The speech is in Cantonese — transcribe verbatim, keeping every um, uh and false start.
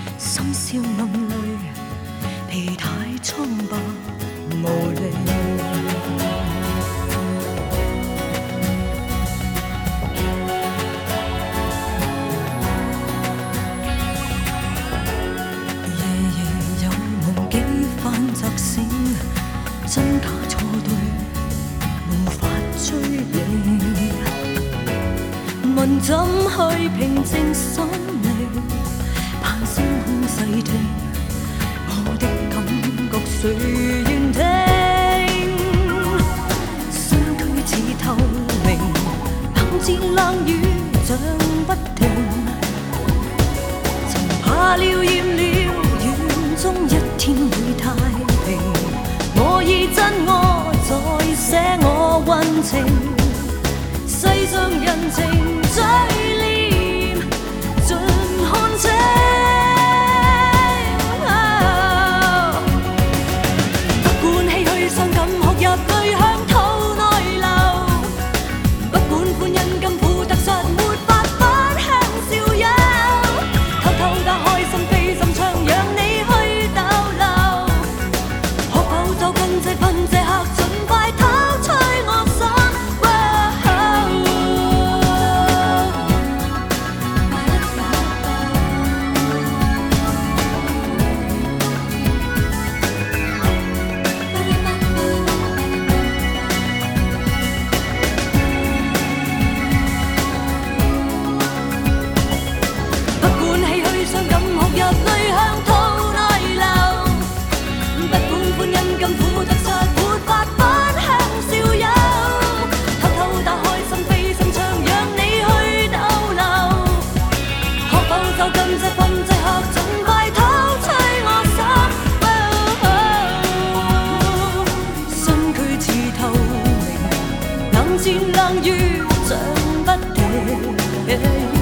深宵暗淚，疲態蒼白無力。夜夜有無幾番擲醒，真假錯對無法追認。問怎去平靜心靈？盼星空細聽，我的感覺誰願聽？身軀似透明，冷戰冷雨像不停。曾怕了厭了，願終一天會太平。我以真我在寫我運程，世上人情嘴臉盡看清。不管唏噓傷感哭泣淚向肚內流，不管歡欣甘苦得失沒法分享笑憂，偷偷打開心扉心窗讓你去逗留，可否就跟這份這刻盡快偷吹我心。冷戰冷雨像不停。